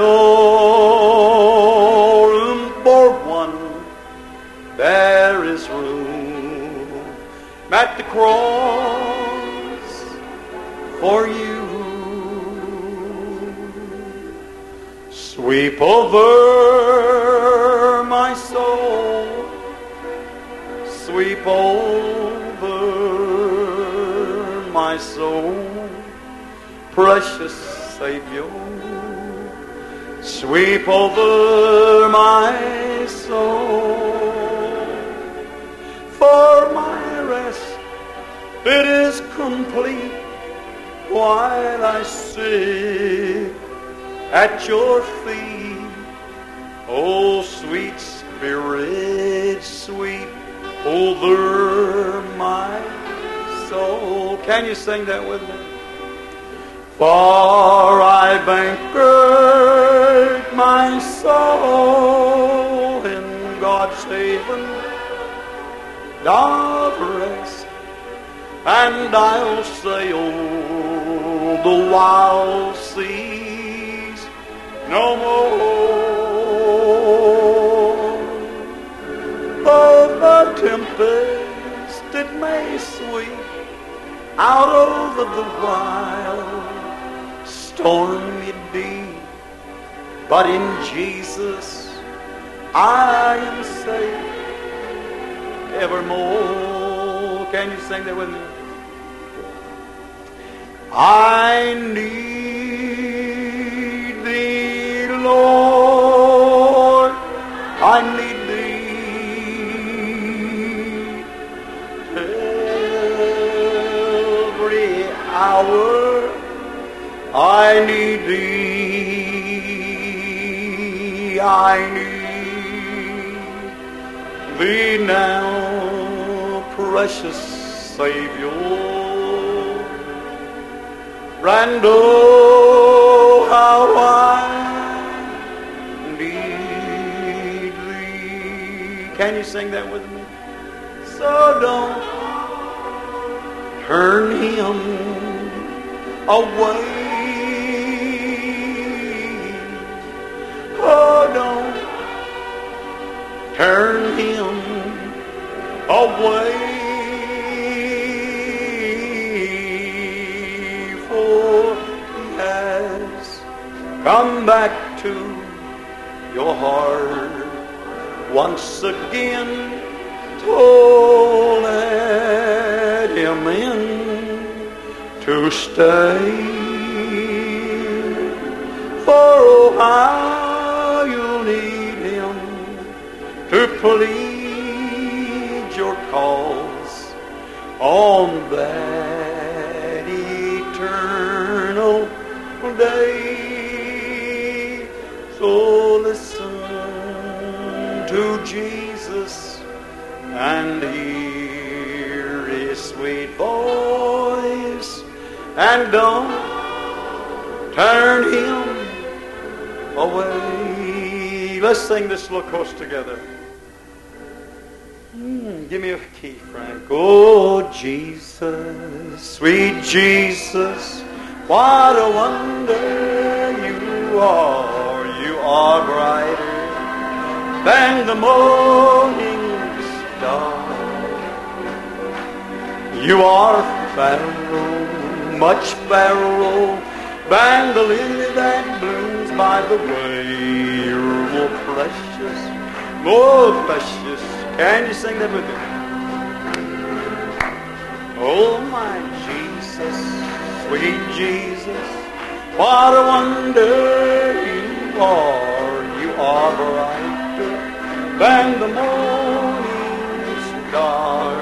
still room for one. There is room at the cross for you. Sweep over my soul, sweep over my soul, precious Savior, sweep over my soul. For my rest, it is complete while I sit at your feet. Oh, sweet Spirit, sweep over my soul. Can you sing that with me? For I've anchored my soul in God's haven of rest, and I'll sail the wild seas no more. Though the tempest it may sweep out over the wild stormy deep, but in Jesus I am safe evermore. Can you sing that with me? I need thee, Lord, I need thee every hour. I need thee, I need thee now, precious Savior. And oh, how I need thee. Can you sing that with me? So don't turn him away. Oh, don't turn him away. Come back to your heart once again. Oh, let him in to stay. For oh, how you'll need him to plead your cause on that eternal day. So listen to Jesus and hear his sweet voice, and don't turn him away. Let's sing this little chorus together. Mm, give me a key, Frank. Oh, Jesus, sweet Jesus, what a wonder you are. You are brighter than the morning star. You are fairer, much fairer than the lily that blooms by the way. You're more precious, more precious. Can you sing that with me? Oh, my Jesus, sweet Jesus, what a wonder you are. You are brighter than the morning star.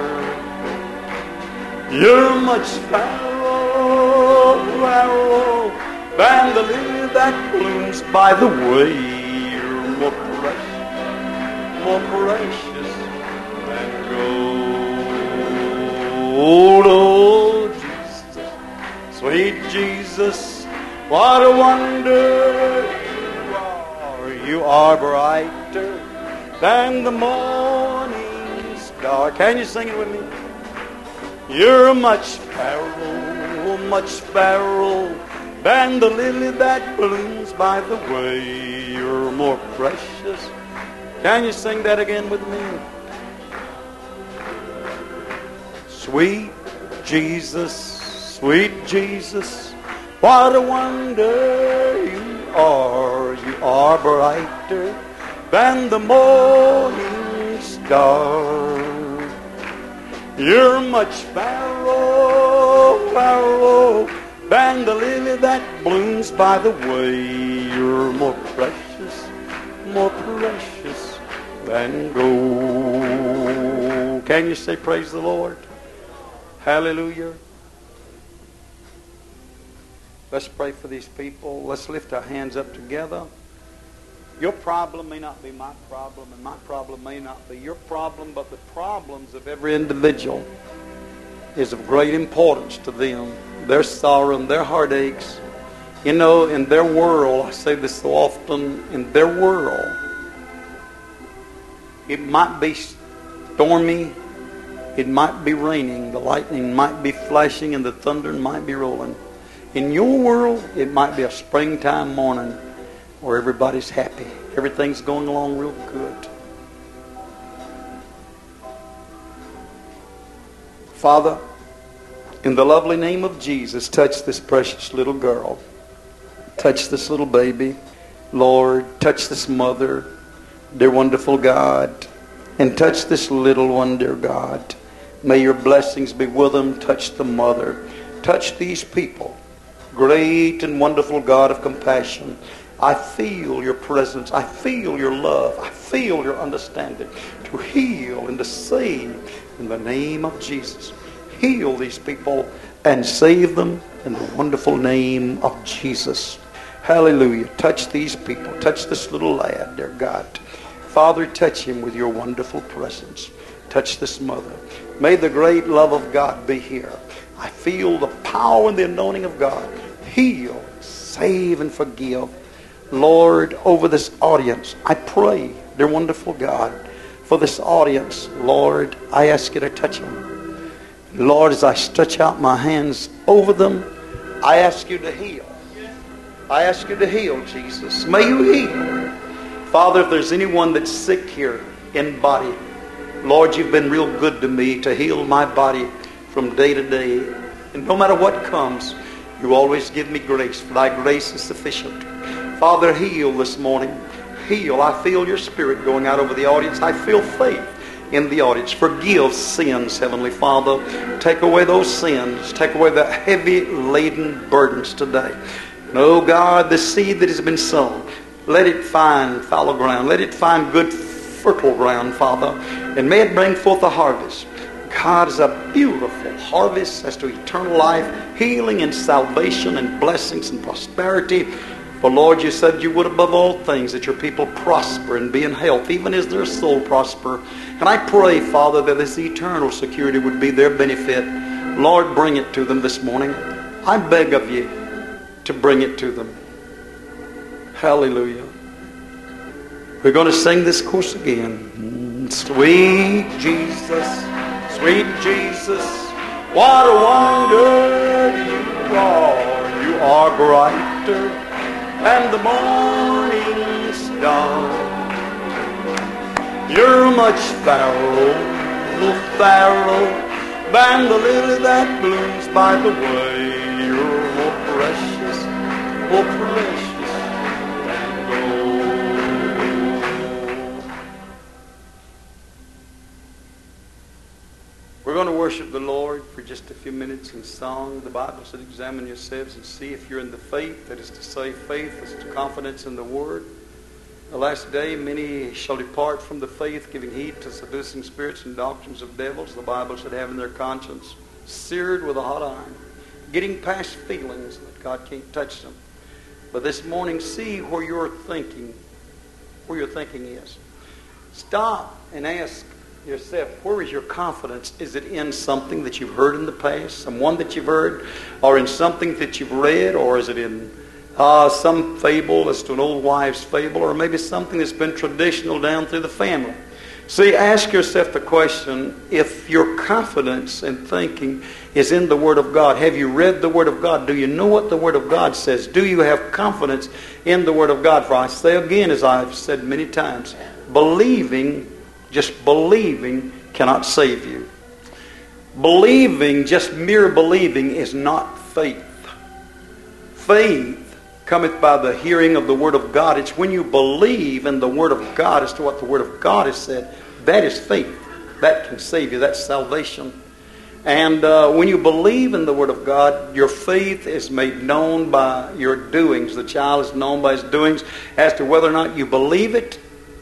You're much fairer, fairer than the lily that blooms by the way. You're more precious, more precious than gold. Oh, Jesus, sweet Jesus, What a wonder you are. You are brighter than the morning star. Can you sing it with me? You're much fairer, much fairer than the lily that blooms by the way. You're more precious. Can you sing that again with me? Sweet Jesus, sweet Jesus, what a wonder you are. You are brighter than the morning star. You're much fairer, fairer than the lily that blooms by the way. You're more precious, more precious than gold. Can you say praise the Lord? Hallelujah. Let's pray for these people. Let's lift our hands up together. Your problem may not be my problem, and my problem may not be your problem, but the problems of every individual is of great importance to them. Their sorrow and their heartaches. You know, in their world, I say this so often, in their world, it might be stormy, it might be raining, the lightning might be flashing, and the thunder might be rolling. In your world, it might be a springtime morning where everybody's happy. Everything's going along real good. Father, in the lovely name of Jesus, touch this precious little girl. Touch this little baby. Lord, touch this mother, dear wonderful God. And touch this little one, dear God. May your blessings be with them. Touch the mother. Touch these people. Great and wonderful God of compassion. I feel your presence. I feel your love. I feel your understanding to heal and to save in the name of Jesus. Heal these people and save them in the wonderful name of Jesus. Hallelujah. Touch these people. Touch this little lad, dear God. Father, touch him with your wonderful presence. Touch this mother. May the great love of God be here. I feel the power and the anointing of God. Heal, save, and forgive. Lord, over this audience, I pray, dear wonderful God, for this audience, Lord, I ask you to touch them. Lord, as I stretch out my hands over them, I ask you to heal. I ask you to heal, Jesus. May you heal. Father, if there's anyone that's sick here in body, Lord, you've been real good to me to heal my body from day to day. And no matter what comes, you always give me grace, for thy grace is sufficient. Father, heal this morning. Heal. I feel your spirit going out over the audience. I feel faith in the audience. Forgive sins, Heavenly Father. Take away those sins. Take away the heavy laden burdens today. And oh God, the seed that has been sown, let it find fallow ground. Let it find good fertile ground, Father. And may it bring forth a harvest. God is a beautiful harvest as to eternal life, healing and salvation and blessings and prosperity. For Lord, you said you would above all things that your people prosper and be in health, even as their soul prosper. And I pray, Father, that this eternal security would be their benefit. Lord, bring it to them this morning. I beg of you to bring it to them. Hallelujah. We're going to sing this chorus again. Sweet Jesus, sweet Jesus, what a wonder you are. You are brighter than the morning star. You're much fairer, fairer than the lily that blooms by the way. You're more precious, more precious than gold. We're going to worship the Lord for just a few minutes in song. The Bible said, examine yourselves and see if you're in the faith. That is to say, faith is to confidence in the Word. The last day, many shall depart from the faith, giving heed to seducing spirits and doctrines of devils. The Bible said, having their conscience seared with a hot iron, getting past feelings that God can't touch them. But this morning, see where your thinking, where your thinking is. Stop and ask yourself, where is your confidence? Is it in something that you've heard in the past, someone that you've heard, or in something that you've read, or is it in uh, some fable as to an old wives' fable, or maybe something that's been traditional down through the family. See, ask yourself the question, if your confidence and thinking is in the Word of God, have you read the Word of God? Do you know what the Word of God says? Do you have confidence in the Word of God? For I say again, as I've said many times, believing, just believing, cannot save you. Believing, just mere believing, is not faith. Faith cometh by the hearing of the Word of God. It's when you believe in the Word of God as to what the Word of God has said. That is faith. That can save you. That's salvation. And uh, when you believe in the Word of God, your faith is made known by your doings. The child is known by his doings. As to whether or not you believe it,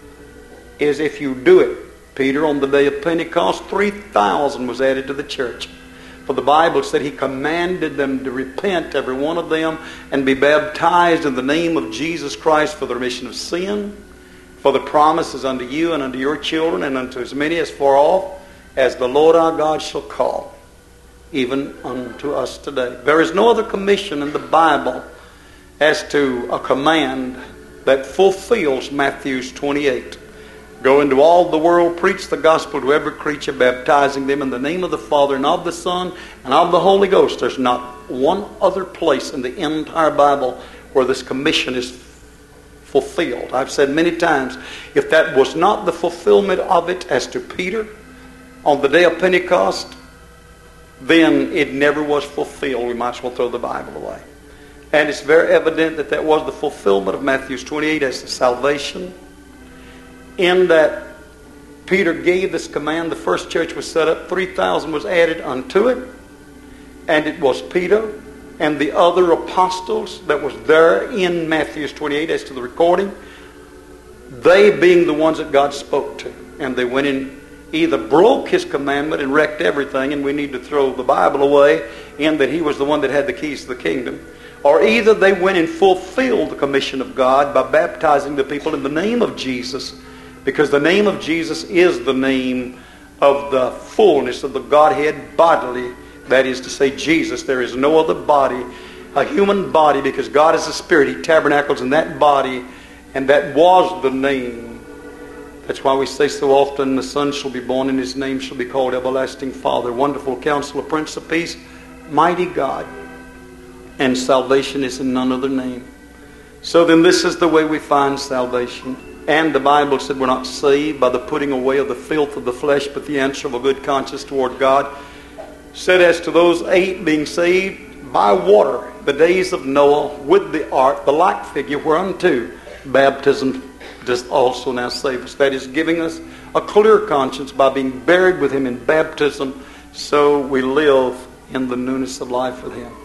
is if you do it. Peter, on the day of Pentecost, three thousand was added to the church. For the Bible said he commanded them to repent, every one of them, and be baptized in the name of Jesus Christ for the remission of sin. For the promise is unto you and unto your children and unto as many as far off as the Lord our God shall call, even unto us today. There is no other commission in the Bible as to a command that fulfills Matthew twenty-eight. Go into all the world, preach the gospel to every creature, baptizing them in the name of the Father and of the Son and of the Holy Ghost. There's not one other place in the entire Bible where this commission is fulfilled. I've said many times, if that was not the fulfillment of it as to Peter on the day of Pentecost, then it never was fulfilled. We might as well throw the Bible away. And it's very evident that that was the fulfillment of Matthew twenty-eight as to salvation. In that Peter gave this command, the first church was set up, three thousand was added unto it, and it was Peter and the other apostles that was there in Matthew twenty-eight as to the recording, they being the ones that God spoke to. And they went in, either broke His commandment and wrecked everything, and we need to throw the Bible away, in that He was the one that had the keys to the kingdom. Or either they went and fulfilled the commission of God by baptizing the people in the name of Jesus, because the name of Jesus is the name of the fullness of the Godhead bodily. That is to say, Jesus. There is no other body, a human body, because God is a spirit. He tabernacles in that body, and that was the name. That's why we say so often, the Son shall be born, and His name shall be called Everlasting Father, Wonderful Counselor, Prince of Peace, Mighty God. And salvation is in none other name. So then this is the way we find salvation. And the Bible said we're not saved by the putting away of the filth of the flesh, but the answer of a good conscience toward God. Said as to those eight being saved by water, the days of Noah with the ark, the like figure whereunto baptism does also now save us. That is giving us a clear conscience by being buried with Him in baptism, so we live in the newness of life with Him.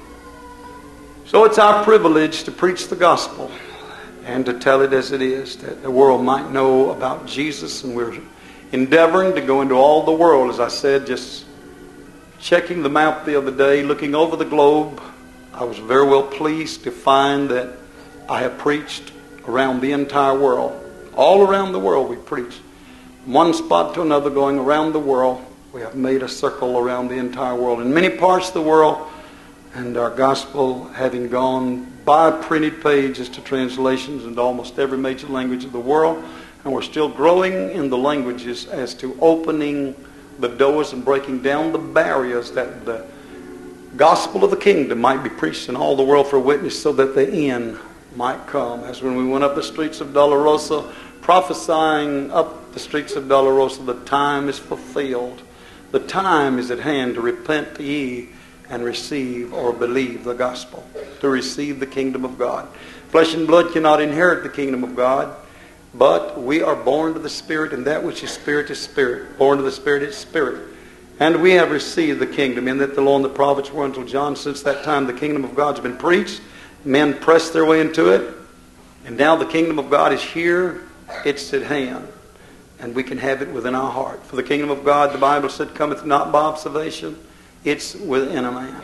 So it's our privilege to preach the gospel and to tell it as it is, that the world might know about Jesus. And we're endeavoring to go into all the world, as I said, just checking the map the other day, looking over the globe. I was very well pleased to find that I have preached around the entire world. All around the world we preach. From one spot to another, going around the world. We have made a circle around the entire world. In many parts of the world, and our gospel having gone by printed pages to translations into almost every major language of the world. And we're still growing in the languages as to opening the doors and breaking down the barriers that the gospel of the kingdom might be preached in all the world for a witness, so that the end might come. As when we went up the streets of Dolorosa, prophesying up the streets of Dolorosa, the time is fulfilled. The time is at hand to repent ye and receive or believe the gospel, to receive the kingdom of God. Flesh and blood cannot inherit the kingdom of God, but we are born to the Spirit, and that which is Spirit is Spirit. Born to the Spirit is Spirit. And we have received the kingdom, in that the law and the prophets were until John. Since that time the kingdom of God has been preached. Men pressed their way into it. And now the kingdom of God is here. It's at hand. And we can have it within our heart. For the kingdom of God, the Bible said, cometh not by observation. It's within a man.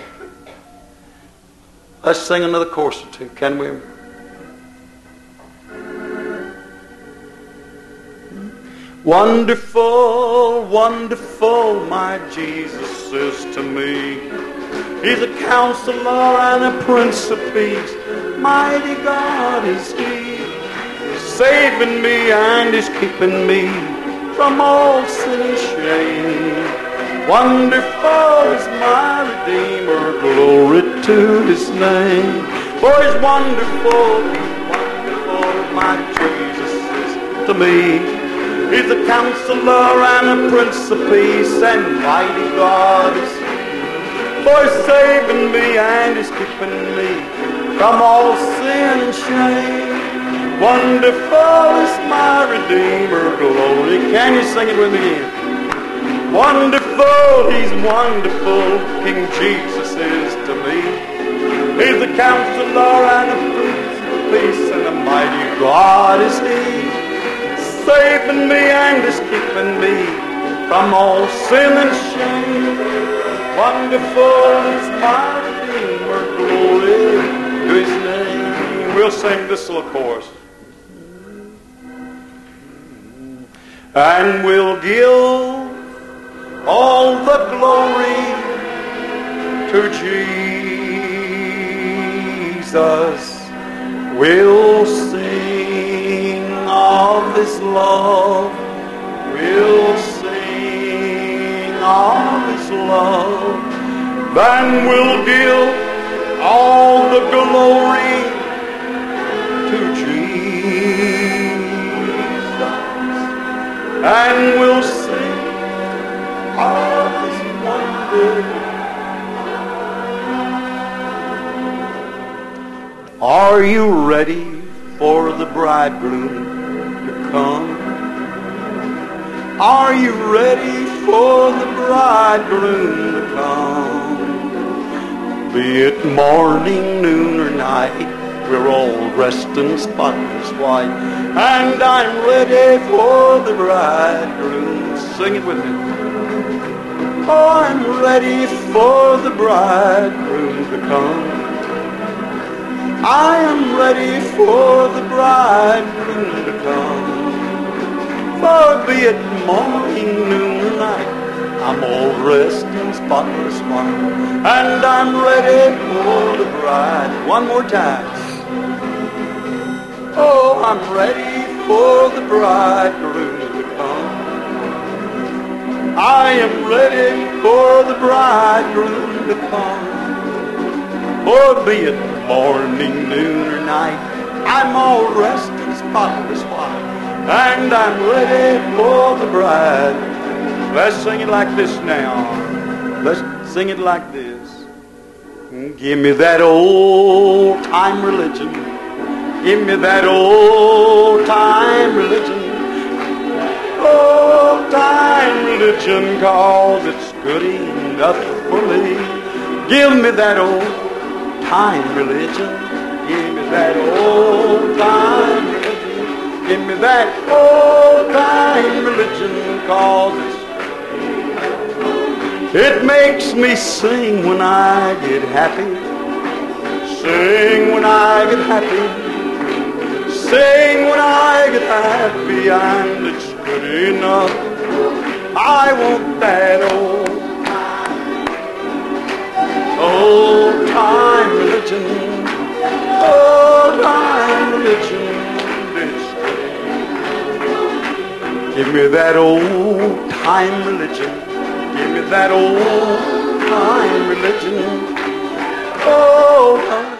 Let's sing another chorus or two, can we? Wonderful, wonderful, my Jesus is to me. He's a counselor and a prince of peace, mighty God is He, saving me and is keeping me from all sin and shame. Wonderful is my Redeemer, glory to His name. For He's wonderful, wonderful, my Jesus is to me. He's a counselor and a prince of peace, and mighty God is He. For He's saving me and He's keeping me from all sin and shame. Wonderful is my Redeemer, glory. Can you sing it with me again? Wonderful, He's wonderful, King Jesus is to me. He's the counselor and the prince of peace, and the mighty God is He, saving me and is keeping me from all sin and shame. Wonderful is my Redeemer, glory to His name. We'll sing this little chorus. And we'll give all the glory to Jesus. We'll sing of His love. We'll sing of His love. Then we'll give all the glory to Jesus. And we'll sing of His wonder. Are you ready for the bridegroom to come? Are you ready for the bridegroom to come? Be it morning, noon, or night, we're all dressed in spotless white, and I'm ready for the bridegroom. Sing it with me. Oh, I'm ready for the bridegroom to come. I am ready for the bridegroom to come. For be it morning, noon, or night, I'm all dressed in spotless white, and I'm ready for the bride. One more time. Oh, I'm ready for the bridegroom to come. I am ready for the bridegroom to come. For be it morning, noon, or night, I'm all dressed in spotless white, and I'm ready for the bride. Let's sing it like this now. Let's sing it like this. Give me that old time religion. Give me that old time religion. Old time religion, 'cause it's good enough for me. Give me that old time religion. Give me that old time religion. Give me that old time religion, 'cause it's, it makes me sing when I get happy. Sing when I get happy. Sing when I get happy, and it's good enough. I want that old Old time religion, old time religion, give me that old time religion, give me that old time religion, oh.